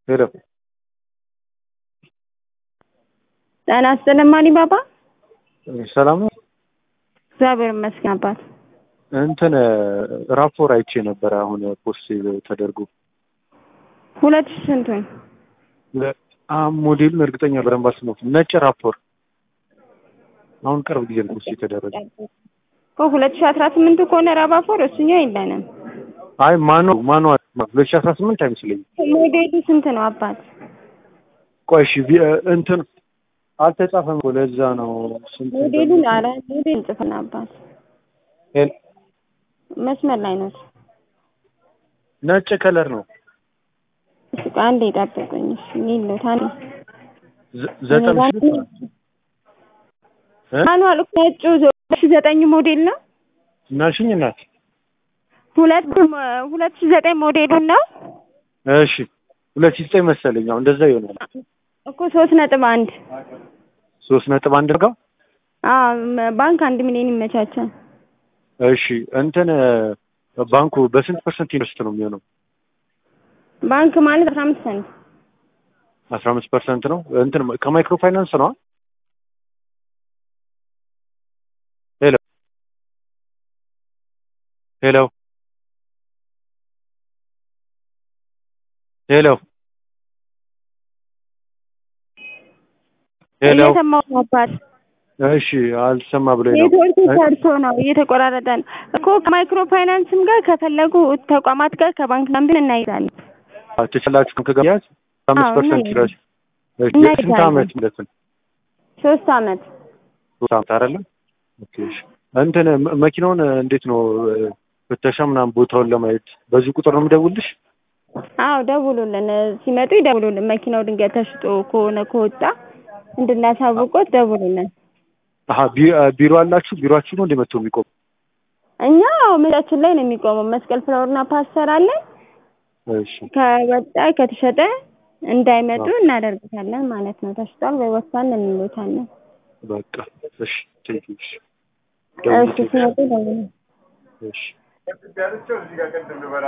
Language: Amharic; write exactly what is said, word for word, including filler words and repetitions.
ሄሎ ጤና ይስጥልኝ ማኒ ባባ። ሰላም ነው? እግዚአብሔር ይመስገን አባት። እንትን ራፖር አይቼ ነበር አሁን ፖስት ተደርጎ ሁለት ሺህ ስንት ወይ? ሞዴሉን እርግጠኛ በደንብ አልሰማሁትም። ነጭ ራፖር አሁን ቅርብ ጊዜ ፖስት የተደረገ እኮ ሁለት ሺህ አስራ ስምንት ከሆነ ራባፎር እሱኛው የለንም። አይ ማኑ ማኑ ሁለት ሺህ አስራ ስምንት አይመስለኝም። ሞዴሉ ስንት ነው አባት? ቆይ እሺ እንትን አልተጻፈም እኮ ለዛ ነው። ስንት ሞዴሉን አረ ሞዴል ጽፈና አባት ሄል መስመር ላይ ነው። ነጭ ከለር ነው። እሺ አንዴ ጠብቁኝ። እሺ ነው ታኒ ዘጠኝ ሺህ ማኑዋል እኮ ነጩ ሁለት ሺህ ዘጠኝ ሞዴል ነው። እናልሽኝ እናት ሁለት ሁለት ሺህ ዘጠኝ ሞዴሉን ነው። እሺ ሁለት ሺህ ዘጠኝ መሰለኝ። አሁን እንደዛ ይሆናል እኮ ሶስት ነጥብ አንድ ሶስት ነጥብ አንድ ነው። አዎ ባንክ አንድ ሚሊዮን ይመቻቻል። እሺ እንትን ባንኩ በስንት ፐርሰንት ኢንቨስት ነው የሚሆነው? ባንክ ማለት አስራ አምስት ፐርሰንት አስራ አምስት ፐርሰንት ነው። እንትን ከማይክሮ ፋይናንስ ነው። ሄሎ ሄሎ ሄሎ ሄሎ እየሰማሁ አባት። እሺ አልሰማ ብሎኝ ነው። ኔትወርክ ሰርቶ ነው እየተቆራረጠ ነው እኮ። ከማይክሮ ፋይናንስም ጋር ከፈለጉ ተቋማት ጋር ከባንክ ጋር እናይዛለን። አትችላችሁ ከገበያት አምስት ፐርሰንት ድረስ። እሺ ስንት ዓመት ማለት ነው? ሶስት ዓመት ሶስት ዓመት አይደለም? ኦኬ እሺ እንትን መኪናውን እንዴት ነው ፍተሻ ምናምን ቦታውን ለማየት በዚህ ቁጥር ነው የምደውልልሽ? አዎ ደውሉልን፣ ሲመጡ ይደውሉልን። መኪናው ድንገት ተሽጦ ከሆነ ከወጣ እንድናሳውቆት ደውሉልን። አሃ ቢሮ አላችሁ? ቢሮአችሁ ነው እንደመጣው የሚቆም? እኛ ምንጫችን ላይ ነው የሚቆመው። መስቀል ፍላወርና ፓስተር አለ። እሺ ከወጣ ከተሸጠ እንዳይመጡ እናደርጋለን ማለት ነው። ተሽጧል ወይ ወጣን እንሉታለን። በቃ እሺ ቴንኪውሽ። እሺ ሲመጡ ደውሉልን። እሺ